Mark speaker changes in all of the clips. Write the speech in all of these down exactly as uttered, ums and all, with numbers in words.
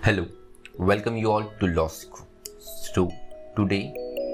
Speaker 1: Hello, welcome you all to Law School. So today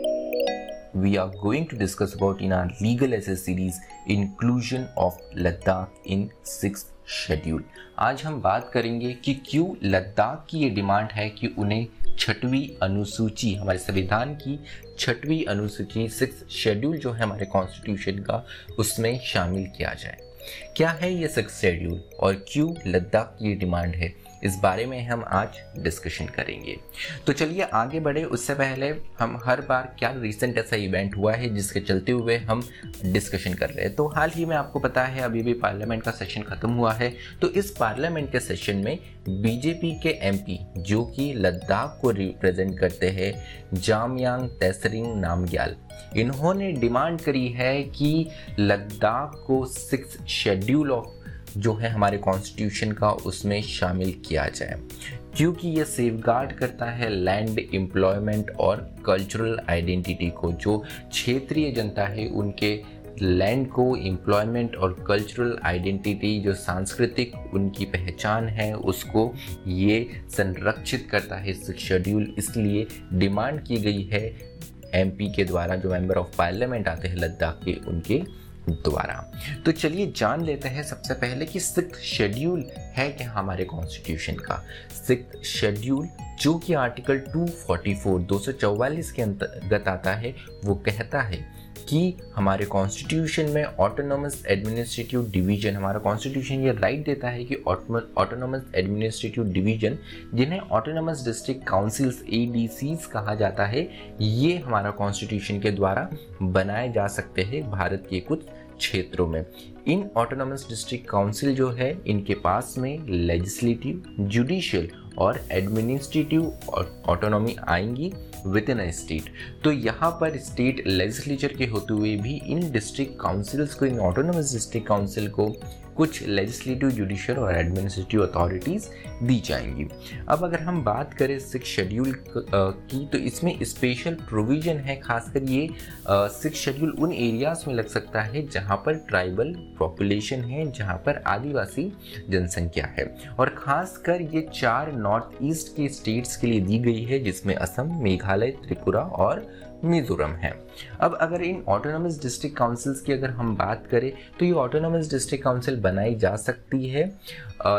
Speaker 1: we are going to discuss about in our legal essay series inclusion of Ladakh in sixth schedule. आज हम बात करेंगे कि क्यों लद्दाख की ये demand है कि उन्हें छठवीं अनुसूची, हमारे संविधान की छठवीं अनुसूची सिक्स शेड्यूल जो है हमारे कॉन्स्टिट्यूशन का, उसमें शामिल किया जाए। क्या है ये सिक्स शेड्यूल और क्यों लद्दाख की ये डिमांड है, इस बारे में हम आज डिस्कशन करेंगे। तो चलिए आगे बढ़े। उससे पहले हम हर बार क्या रिसेंट ऐसा इवेंट हुआ है जिसके चलते हुए हम डिस्कशन कर रहे हैं। तो हाल ही में आपको पता है अभी भी पार्लियामेंट का सेशन खत्म हुआ है। तो इस पार्लियामेंट के सेशन में बीजेपी के एमपी जो कि लद्दाख को रिप्रेजेंट करते हैं, जामयांग तसरिंग नामग्याल, इन्होंने डिमांड करी है कि लद्दाख को सिक्स शेड्यूल ऑफ जो है हमारे कॉन्स्टिट्यूशन का उसमें शामिल किया जाए, क्योंकि ये सेफगार्ड करता है लैंड, एम्प्लॉयमेंट और कल्चरल आइडेंटिटी को। जो क्षेत्रीय जनता है उनके लैंड को, एम्प्लॉयमेंट और कल्चरल आइडेंटिटी, जो सांस्कृतिक उनकी पहचान है, उसको ये संरक्षित करता है सिक्स शेड्यूल। इसलिए डिमांड की गई है एमपी के द्वारा, जो मेंबर ऑफ पार्लियामेंट आते हैं लद्दाख के, उनके द्वारा। तो चलिए जान लेते हैं सबसे पहले कि सिक्स शेड्यूल है क्या हमारे कॉन्स्टिट्यूशन का। सिक्स शेड्यूल जो कि आर्टिकल दो सौ चौवालीस दो सौ चौवालीस के अंतर्गत आता है, वो कहता है कि हमारे कॉन्स्टिट्यूशन में ऑटोनोमस एडमिनिस्ट्रेटिव डिवीजन, हमारा कॉन्स्टिट्यूशन ये राइट देता है कि ऑटोनोमस एडमिनिस्ट्रेटिव डिवीजन, जिन्हें autonomous district councils A D Cs कहा जाता है, ये हमारा कॉन्स्टिट्यूशन के द्वारा बनाए जा सकते हैं भारत के कुछ क्षेत्रों में। इन ऑटोनोमस डिस्ट्रिक्ट काउंसिल जो है, इनके पास में लेजिस्लेटिव, जुडिशियल और एडमिनिस्ट्रेटिव ऑटोनॉमी आएंगी विद इन अ स्टेट। तो यहाँ पर स्टेट लेजिस्लेचर के होते हुए भी इन डिस्ट्रिक्ट काउंसिल्स को, इन ऑटोनोमस डिस्ट्रिक्ट काउंसिल को कुछ लेजिस्लेटिव, जुडिशियल और एडमिनिस्ट्रेटिव अथॉरिटीज़ दी जाएंगी। अब अगर हम बात करें सिक्स शेड्यूल की, तो इसमें स्पेशल प्रोविज़न है। खासकर ये सिक्स शेड्यूल उन एरियाज़ में लग सकता है जहाँ पर ट्राइबल पॉपुलेशन है, जहाँ पर आदिवासी जनसंख्या है, और ख़ासकर ये चार नॉर्थ ईस्ट के स्टेट्स के लिए दी गई है, जिसमें असम, मेघालय, त्रिपुरा और मिजोरम है। अब अगर इन ऑटोनोमस डिस्ट्रिक्ट काउंसिल्स की अगर हम बात करें, तो ये ऑटोनोमस डिस्ट्रिक्ट काउंसिल बनाई जा सकती है, आ,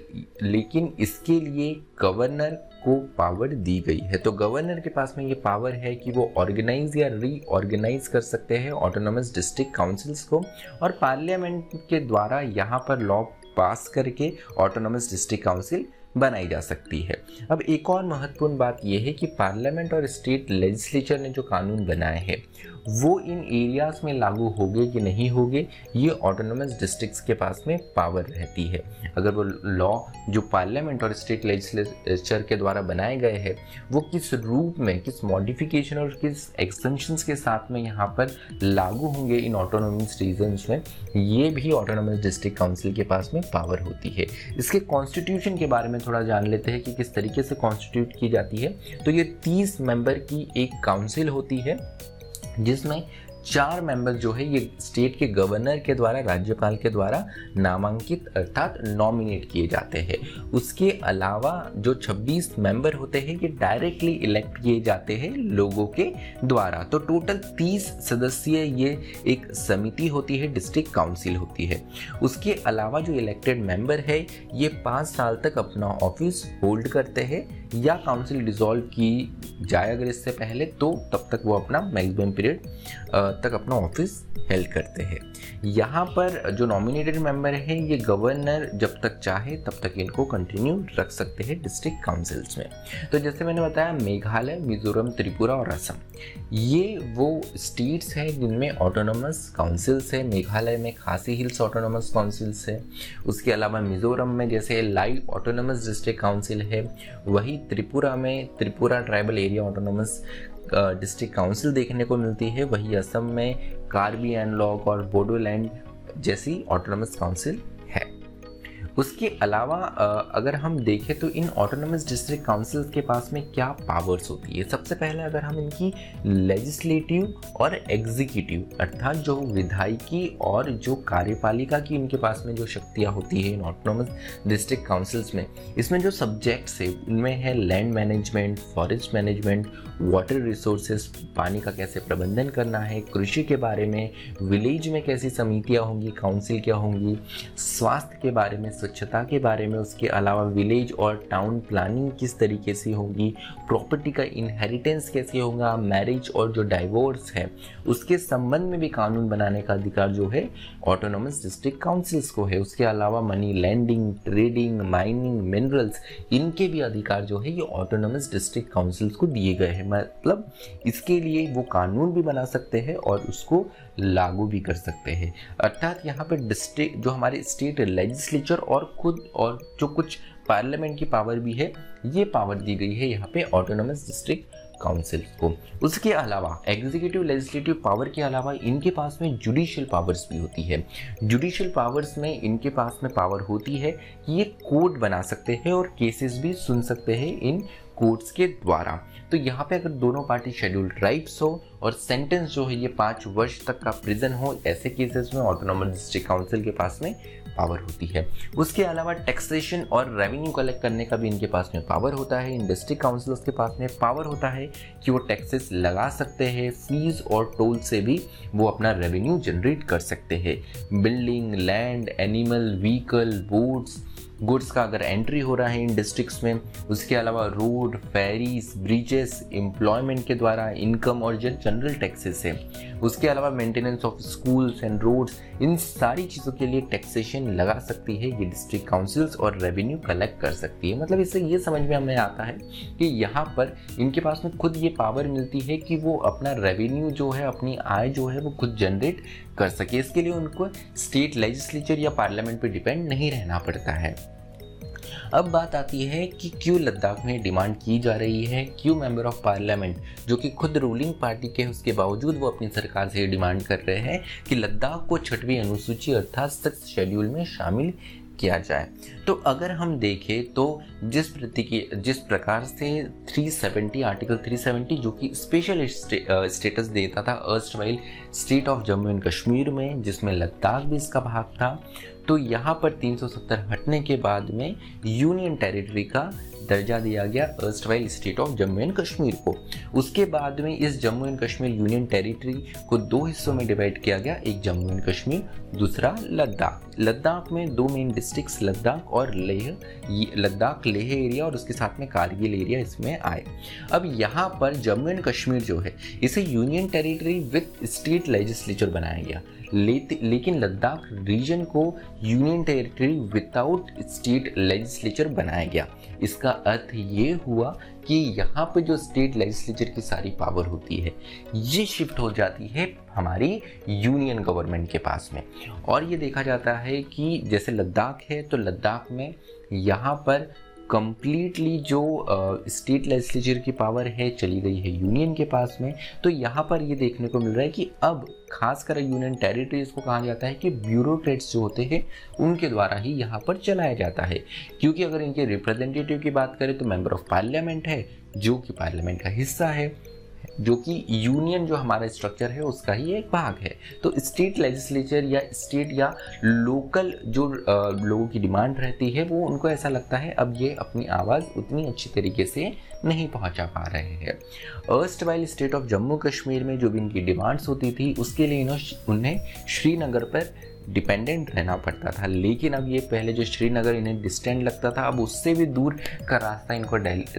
Speaker 1: लेकिन इसके लिए गवर्नर को पावर दी गई है। तो गवर्नर के पास में ये पावर है कि वो ऑर्गेनाइज या रीऑर्गेनाइज कर सकते हैं ऑटोनोमस डिस्ट्रिक्ट काउंसिल्स को, और पार्लियामेंट के द्वारा यहाँ पर लॉ पास करके ऑटोनोमस डिस्ट्रिक्ट काउंसिल बनाई जा सकती है। अब एक और महत्वपूर्ण बात यह है कि पार्लियामेंट और स्टेट लेजिस्लेचर ने जो कानून बनाए हैं वो इन एरियाज़ में लागू होंगे कि नहीं होंगे, ये ऑटोनोमस डिस्ट्रिक्ट्स के पास में पावर रहती है। अगर वो लॉ जो पार्लियामेंट और स्टेट लेजिस्लेचर के द्वारा बनाए गए हैं वो किस रूप में, किस मॉडिफिकेशन और किस एक्सटेंशंस के साथ में यहाँ पर लागू होंगे इन ऑटोनोमस रीजन्स में, ये भी ऑटोनोमस डिस्ट्रिक्ट काउंसिल के पास में पावर होती है। इसके कॉन्स्टिट्यूशन के बारे में थोड़ा जान लेते हैं कि किस तरीके से कॉन्स्टिट्यूट की जाती है। तो ये तीस मेंबर की एक काउंसिल होती है, जिसमें चार मेंबर जो है ये स्टेट के गवर्नर के द्वारा, राज्यपाल के द्वारा नामांकित अर्थात नॉमिनेट किए जाते हैं। उसके अलावा जो छब्बीस मेंबर होते हैं ये डायरेक्टली इलेक्ट किए जाते हैं लोगों के द्वारा। तो टोटल तीस सदस्यीय ये एक समिति होती है, डिस्ट्रिक्ट काउंसिल होती है। उसके अलावा जो इलेक्टेड मेंबर है ये पाँच साल तक अपना ऑफिस होल्ड करते हैं, या काउंसिल डिसॉल्व की जाए अगर इससे पहले, तो तब तक वो अपना मैक्सिमम पीरियड तक अपना ऑफिस हेल्ड करते हैं। यहाँ पर जो नॉमिनेटेड मेंबर है ये गवर्नर जब तक चाहे तब तक इनको कंटिन्यू रख सकते हैं डिस्ट्रिक्ट काउंसिल्स में। तो जैसे मैंने बताया, मेघालय, मिजोरम, त्रिपुरा और असम, ये वो स्टेट्स हैं जिनमें ऑटोनोमस काउंसिल्स है। मेघालय में खासी हिल्स ऑटोनोमस काउंसिल्स है। उसके अलावा मिजोरम में जैसे लाई ऑटोनोमस डिस्ट्रिक्ट काउंसिल है, वही त्रिपुरा में Tripura tribal area autonomous district council देखने को मिलती है। वही असम में कार्बी एंडलॉग और बोडोलैंड जैसी ऑटोनोमस काउंसिल है। उसके अलावा अगर हम देखें तो इन ऑटोनोमस डिस्ट्रिक्ट काउंसिल्स के पास में क्या पावर्स होती है। सबसे पहले अगर हम इनकी लेजिस्लेटिव और एग्जीक्यूटिव अर्थात जो विधायिकी और जो कार्यपालिका की इनके पास में जो शक्तियाँ होती है इन ऑटोनोमस डिस्ट्रिक्ट काउंसिल्स में, इसमें जो सब्जेक्ट्स है उनमें है land management, forest management, water resources, पानी का कैसे प्रबंधन करना है, कृषि के बारे में, विलेज में कैसी समितियाँ होंगी, काउंसिल क्या होंगी, स्वास्थ्य के बारे में, स्वच्छता के बारे में, उसके अलावा विलेज और टाउन प्लानिंग किस तरीके से होगी, प्रॉपर्टी का इनहेरिटेंस कैसे होगा, मैरिज और जो डाइवोर्स है उसके संबंध में भी कानून बनाने का अधिकार जो है ऑटोनोमस डिस्ट्रिक्ट काउंसिल्स को है। उसके अलावा money lending, trading, mining, minerals, इनके भी अधिकार जो है ये ऑटोनोमस डिस्ट्रिक्ट काउंसिल्स को दिए गए हैं। मतलब इसके लिए वो कानून भी बना सकते हैं और उसको लागू भी कर सकते हैं। अर्थात यहाँ पे डिस्ट्रिक्ट जो हमारे स्टेट लेजिस्लेचर और खुद और जो कुछ पार्लियामेंट की पावर भी है, ये पावर दी गई है यहाँ पे ऑटोनोमस डिस्ट्रिक्ट काउंसिल को। उसके अलावा एग्जीक्यूटिव लेजिस्लेटिव पावर के अलावा इनके पास में जुडिशियल पावर्स भी होती है। जुडिशियल पावर्स में इनके पास में पावर होती है कि ये कोर्ट बना सकते हैं और केसेस भी सुन सकते हैं इन कोर्ट्स के द्वारा। तो यहाँ पे अगर दोनों पार्टी शेड्यूल्ड ट्राइब्स हो और सेंटेंस जो है ये पाँच वर्ष तक का प्रिजन हो, ऐसे केसेस में ऑटोनोमस डिस्ट्रिक्ट काउंसिल के पास में पावर होती है। उसके अलावा टैक्सेशन और रेवेन्यू कलेक्ट करने का भी इनके पास में पावर होता है। इन डिस्ट्रिक्ट काउंसिल्स के पास में पावर होता है कि वो टैक्सेस लगा सकते हैं, फीस और टोल से भी वो अपना रेवेन्यू जनरेट कर सकते हैं। Building, land, animal, vehicle, boats, goods का अगर एंट्री हो रहा है इन डिस्ट्रिक्ट्स में, उसके अलावा रोड, फेरीज, ब्रिजेस, एम्प्लॉयमेंट के द्वारा इनकम और जो जनरल टैक्सेस है, उसके अलावा maintenance of schools and roads, इन सारी चीज़ों के लिए टैक्सेशन लगा सकती है ये डिस्ट्रिक्ट काउंसिल्स और रेवेन्यू कलेक्ट कर सकती है। मतलब इससे ये समझ में हमें आता है कि यहाँ पर इनके पास में खुद ये पावर मिलती है कि वो अपना रेवेन्यू जो है, अपनी आय जो है वो खुद जनरेट कर सके। इसके लिए उनको स्टेट लेजिस्लेचर या पार्लियामेंट पे डिपेंड नहीं रहना पड़ता है। अब बात आती है कि क्यों लद्दाख में डिमांड की जा रही है, क्यों मेंबर ऑफ पार्लियामेंट जो कि खुद रूलिंग पार्टी के उसके बावजूद वो अपनी सरकार से डिमांड कर रहे हैं कि लद्दाख को छठवीं अनुसूची अर्थात सिक्स्थ शेड्यूल में शामिल किया जाए। तो अगर हम देखें तो जिस प्रति की जिस प्रकार से तीन सौ सत्तर आर्टिकल तीन सौ सत्तर जो कि स्पेशल स्टेटस देता था erstwhile state of Jammu and Kashmir में, जिसमें लद्दाख भी इसका भाग था, तो यहाँ पर तीन सौ सत्तर हटने के बाद में यूनियन टेरिटरी का दर्जा दिया गया erstwhile state of Jammu and Kashmir को। उसके बाद में इस Jammu and Kashmir union territory को दो हिस्सों में डिवाइड किया गया, एक जम्मू एंड कश्मीर, दूसरा लद्दाख। लद्दाख में दो मेन डिस्ट्रिक्ट्स लद्दाख और लेह, लद्दाख लेह एरिया और उसके साथ में कारगिल एरिया इसमें आए। अब यहाँ पर जम्मू एंड कश्मीर जो है इसे union territory with state legislature बनाया गया, ले, लेकिन लद्दाख रीजन को union territory without state legislature बनाया गया। इसका अर्थ ये हुआ कि यहाँ पे जो स्टेट लेजिस्लेचर की सारी पावर होती है ये शिफ्ट हो जाती है हमारी यूनियन गवर्नमेंट के पास में। और ये देखा जाता है कि जैसे लद्दाख है तो लद्दाख में यहाँ पर कंप्लीटली जो स्टेट लेजिस्लेचर की पावर है चली गई है यूनियन के पास में। तो यहाँ पर ये देखने को मिल रहा है कि अब खासकर यूनियन टेरिटरीज को कहा जाता है कि ब्यूरोक्रेट्स जो होते हैं उनके द्वारा ही यहाँ पर चलाया जाता है। क्योंकि अगर इनके रिप्रेजेंटेटिव की बात करें तो मेंबर ऑफ पार्लियामेंट है जो कि पार्लियामेंट का हिस्सा है, जो कि यूनियन जो हमारा स्ट्रक्चर है उसका ही एक भाग है। तो स्टेट लेजिस्लेचर या स्टेट या लोकल जो लोगों की डिमांड रहती है वो उनको ऐसा लगता है अब ये अपनी आवाज़ उतनी अच्छी तरीके से नहीं पहुंचा पा रहे हैं। Erstwhile state of Jammu Kashmir में जो भी इनकी डिमांड्स होती थी उसके लिए इन्होंने उन्हें श्रीनगर पर डिपेंडेंट रहना पड़ता था। लेकिन अब ये पहले जो श्रीनगर इन्हें डिस्टेंट लगता था, अब उससे भी दूर का रास्ता इनको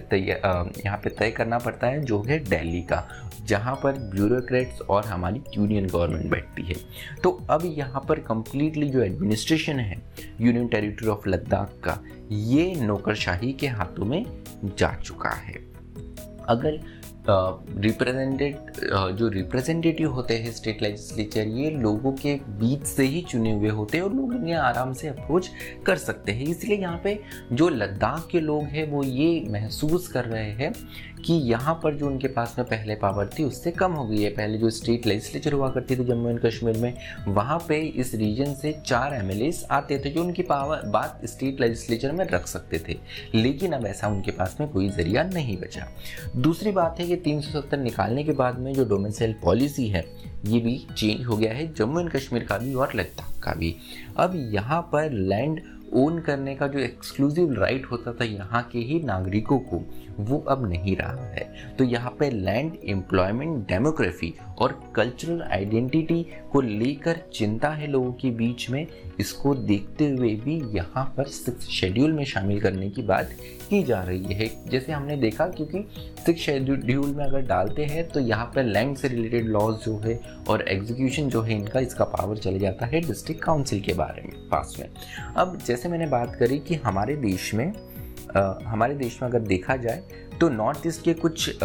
Speaker 1: यहाँ पे तय करना पड़ता है जो है दिल्ली का, जहाँ पर ब्यूरोक्रेट्स और हमारी यूनियन गवर्नमेंट बैठती है। तो अब यहाँ पर कंप्लीटली जो एडमिनिस्ट्रेशन है यूनियन टेरिटरी ऑफ लद्दाख का, ये नौकरशाही के हाथों में जा चुका है। अगर रिप्रेजेंटेड जो रिप्रेजेंटेटिव होते हैं स्टेट लेजिस्लेचर, ये लोगों के बीच से ही चुने हुए होते हैं और लोग इन्हें आराम से अप्रोच कर सकते हैं। इसलिए यहाँ पे जो लद्दाख के लोग हैं वो ये महसूस कर रहे हैं कि यहाँ पर जो उनके पास में पहले पावर थी उससे कम हो गई है। पहले जो स्टेट लेजिस्लेचर हुआ करती थी जम्मू एंड कश्मीर में, वहाँ पे इस रीजन से चार एम एल एस आते थे जो उनकी पावर बात स्टेट लेजिस्लेचर में रख सकते थे, लेकिन अब ऐसा उनके पास में कोई जरिया नहीं बचा। दूसरी बात है कि तीन सौ सत्तर निकालने के बाद में जो डोमिसाइल पॉलिसी है ये भी चेंज हो गया है, जम्मू एंड कश्मीर का भी और लद्दाख का भी। अब यहाँ पर लैंड ओन करने का जो एक्सक्लूसिव राइट होता था यहाँ के ही नागरिकों को, वो अब नहीं रहा है। तो यहाँ पे लैंड, एम्प्लॉयमेंट, डेमोग्राफी और कल्चरल आइडेंटिटी को लेकर चिंता है लोगों के बीच में। इसको देखते हुए भी यहाँ पर सिक्स शेड्यूल में शामिल करने की बात की जा रही है। जैसे हमने देखा, क्योंकि सिक्स शेड्यूल में अगर डालते हैं तो यहाँ पर लैंड से रिलेटेड लॉज जो है और एग्जीक्यूशन जो है इनका, इसका पावर चले जाता है डिस्ट्रिक्ट काउंसिल के बारे में पास में। अब जैसे मैंने बात करी कि हमारे देश में आ, हमारे देश में अगर देखा जाए तो नॉर्थ ईस्ट के कुछ आ,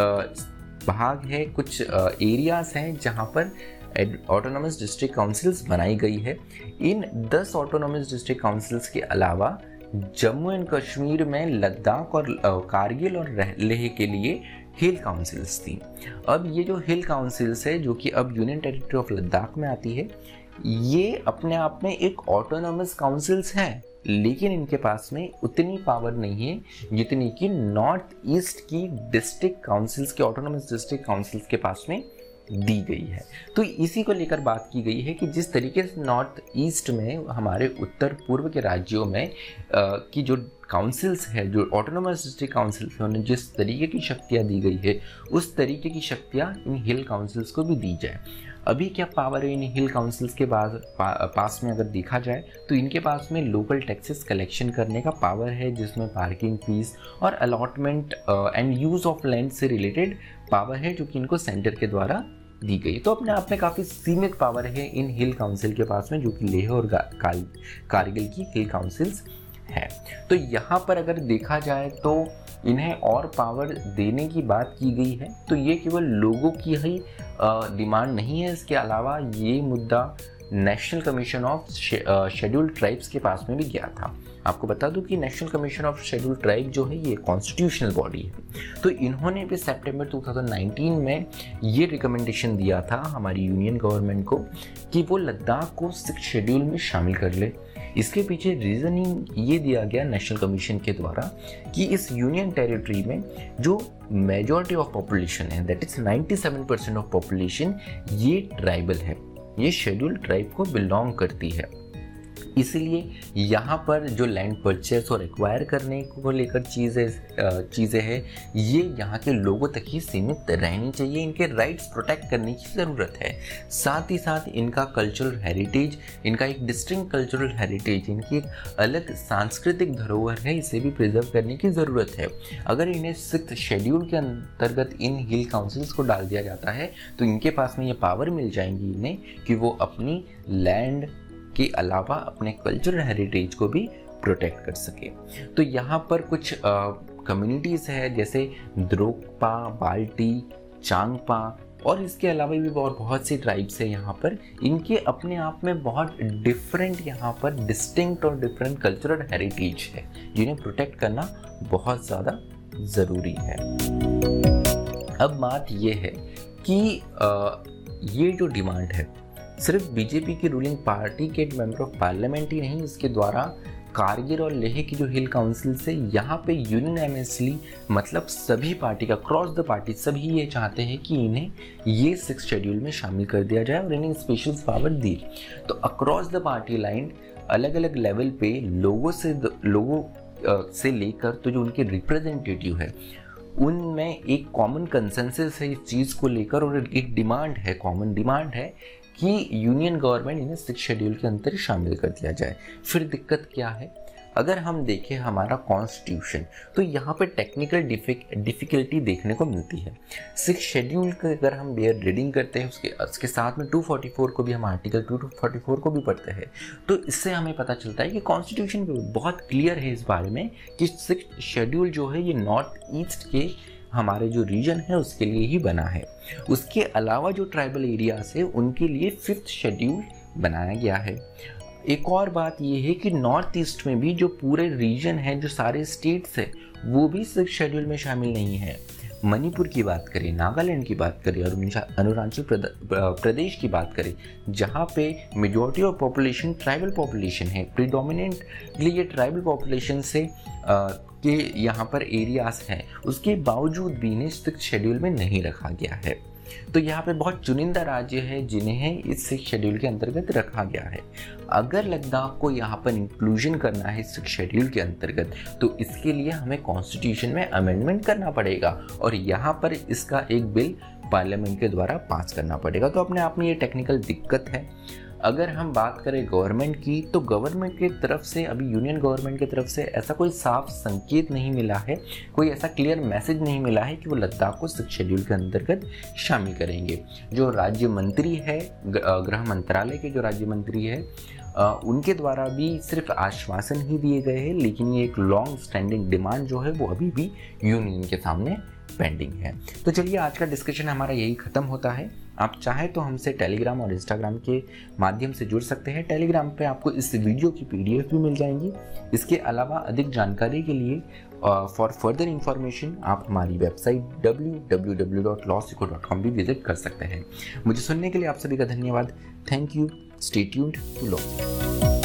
Speaker 1: भाग है, कुछ एरियाज हैं जहाँ पर ऑटोनॉमस डिस्ट्रिक्ट काउंसिल्स बनाई गई है। इन दस ऑटोनॉमस डिस्ट्रिक्ट काउंसिल्स के अलावा जम्मू एंड कश्मीर में लद्दाख और कारगिल और लेह के लिए हिल काउंसिल्स थी। अब ये जो हिल काउंसिल्स है जो कि अब यूनियन टेरिटरी ऑफ लद्दाख में आती है, ये अपने आप में एक ऑटोनॉमस काउंसिल्स हैं, लेकिन इनके पास में उतनी पावर नहीं है जितनी कि नॉर्थ ईस्ट की डिस्ट्रिक्ट काउंसिल्स के, ऑटोनॉमस डिस्ट्रिक्ट काउंसिल्स के पास में दी गई है। तो इसी को लेकर बात की गई है कि जिस तरीके से नॉर्थ ईस्ट में हमारे उत्तर पूर्व के राज्यों में आ, की जो काउंसिल्स है, जो ऑटोनॉमस डिस्ट्रिक्ट काउंसिल्स है, उन्हें जिस तरीके की शक्तियाँ दी गई है उस तरीके की शक्तियाँ इन हिल काउंसिल्स को भी दी जाए। अभी क्या पावर है इन हिल काउंसिल्स के बाद पा, पास में अगर देखा जाए तो इनके पास में लोकल टैक्सेस कलेक्शन करने का पावर है, जिसमें पार्किंग फीस और allotment and use of land से रिलेटेड पावर है जो कि इनको सेंटर के द्वारा दी गई। तो अपने आप में काफ़ी सीमित पावर है इन हिल काउंसिल के पास में, जो कि लेह और कारगिल की हिल काउंसिल्स है। तो यहाँ पर अगर देखा जाए तो इन्हें और पावर देने की बात की गई है, तो ये केवल लोगों की ही डिमांड नहीं है। इसके अलावा ये मुद्दा national commission of scheduled tribes के पास में भी गया था। आपको बता दूं कि national commission of scheduled tribe जो है ये कॉन्स्टिट्यूशनल बॉडी है, तो इन्होंने भी सितंबर दो हज़ार उन्नीस में ये रिकमेंडेशन दिया था हमारी यूनियन गवर्नमेंट को कि वो लद्दाख को सिक्स शेड्यूल में शामिल कर ले। इसके पीछे रीजनिंग ये दिया गया नेशनल कमीशन के द्वारा कि इस यूनियन टेरिटरी में जो मेजॉरिटी ऑफ पॉपुलेशन है, दैट इज सत्तानवे परसेंट ऑफ पॉपुलेशन, ये ट्राइबल है, ये शेड्यूल्ड ट्राइब को बिलोंग करती है। इसीलिए यहाँ पर जो लैंड परचेस और एक्वायर करने को लेकर चीज़ें चीज़ें हैं, ये यहाँ के लोगों तक ही सीमित रहनी चाहिए। इनके राइट्स प्रोटेक्ट करने की ज़रूरत है। साथ ही साथ इनका कल्चरल हेरिटेज, इनका एक डिस्टिंक्ट कल्चरल हेरिटेज, इनकी एक अलग सांस्कृतिक धरोहर है, इसे भी प्रिजर्व करने की ज़रूरत है। अगर इन्हें सिक्स्थ शेड्यूल के अंतर्गत इन हिल काउंसिल्स को डाल दिया जाता है तो इनके पास में ये पावर मिल जाएंगी इन्हें कि वो अपनी लैंड के अलावा अपने कल्चरल हेरिटेज को भी प्रोटेक्ट कर सके। तो यहाँ पर कुछ कम्युनिटीज़ है जैसे द्रोकपा, बाल्टी, चांगपा और इसके अलावा भी और बहुत सी ट्राइब्स है यहाँ पर। इनके अपने आप में बहुत डिफरेंट यहाँ पर डिस्टिंक्ट और डिफरेंट कल्चरल हेरिटेज है जिन्हें प्रोटेक्ट करना बहुत ज़्यादा ज़रूरी है। अब बात ये है कि आ, ये जो डिमांड है सिर्फ बीजेपी की रूलिंग पार्टी के मेंबर ऑफ पार्लियामेंट ही नहीं, इसके द्वारा कारगिल और लेह की जो हिल काउंसिल से यहाँ पे यूनियनली मतलब सभी पार्टी का क्रॉस द पार्टी सभी ये चाहते हैं कि इन्हें ये सिक्स शेड्यूल में शामिल कर दिया जाए और इन्हें स्पेशल पावर दी। तो अक्रॉस द पार्टी लाइन अलग अलग लेवल पे लोगों से लोगों से लेकर तो जो उनके रिप्रेजेंटेटिव है उनमें एक कॉमन कंसेंसस है इस चीज़ को लेकर और एक डिमांड है, कॉमन डिमांड है कि यूनियन गवर्नमेंट इन्हें सिक्स शेड्यूल के अंदर शामिल कर दिया जाए। फिर दिक्कत क्या है, अगर हम देखें हमारा कॉन्स्टिट्यूशन तो यहाँ पे टेक्निकल डिफ़िकल्टी देखने को मिलती है। सिक्स शेड्यूल का अगर हम बेयर रीडिंग करते हैं उसके उसके साथ में टू फोर्टी फोर को भी हम आर्टिकल टू फोर्टी फोर को भी पढ़ते हैं, तो इससे हमें पता चलता है कि कॉन्स्टिट्यूशन बहुत क्लियर है इस बारे में कि सिक्स शेड्यूल जो है ये नॉर्थ ईस्ट के हमारे जो रीजन है उसके लिए ही बना है। उसके अलावा जो ट्राइबल एरियाज है उनके लिए फिफ्थ शेड्यूल बनाया गया है। एक और बात ये है कि नॉर्थ ईस्ट में भी जो पूरे रीजन है, जो सारे स्टेट्स है, वो भी सिक्स शेड्यूल में शामिल नहीं है। मणिपुर की बात करें, नागालैंड की बात करें और अरुणाचल प्रदेश की बात करें, जहाँ पे majority of population tribal population है, प्रीडोमिनेंटली ये ट्राइबल पॉपुलेशन से आ, के यहाँ पर एरियाज हैं, उसके बावजूद भी इन्हें सिक्स शेड्यूल में नहीं रखा गया है। तो यहाँ पे बहुत चुनिंदा राज्य है जिन्हें इस सिक्स शेड्यूल के अंतर्गत रखा गया है। अगर लद्दाख को यहाँ पर इंक्लूजन करना है सिक्स शेड्यूल के अंतर्गत, तो इसके लिए हमें कॉन्स्टिट्यूशन में अमेंडमेंट करना पड़ेगा और यहाँ पर इसका एक बिल पार्लियामेंट के द्वारा पास करना पड़ेगा। तो अपने आप में ये टेक्निकल दिक्कत है। अगर हम बात करें गवर्नमेंट की, तो गवर्नमेंट की तरफ से अभी यूनियन गवर्नमेंट की तरफ से ऐसा कोई साफ संकेत नहीं मिला है, कोई ऐसा क्लियर मैसेज नहीं मिला है कि वो लद्दाख को सिक्स शेड्यूल के अंतर्गत शामिल करेंगे। जो राज्य मंत्री है, गृह मंत्रालय के जो राज्य मंत्री है, उनके द्वारा भी सिर्फ आश्वासन ही दिए गए हैं, लेकिन ये एक लॉन्ग स्टैंडिंग डिमांड जो है वो अभी भी यूनियन के सामने पेंडिंग है। तो चलिए आज का डिस्कशन हमारा यही खत्म होता है। आप चाहे तो हमसे टेलीग्राम और इंस्टाग्राम के माध्यम से जुड़ सकते हैं। टेलीग्राम पे आपको इस वीडियो की पीडीएफ भी मिल जाएंगी। इसके अलावा अधिक जानकारी के लिए फॉर फर्दर इंफॉर्मेशन आप हमारी website W W W dot LawSikho dot com भी विजिट कर सकते हैं। मुझे सुनने के लिए आप सभी का धन्यवाद। Thank you. Stay tuned to law.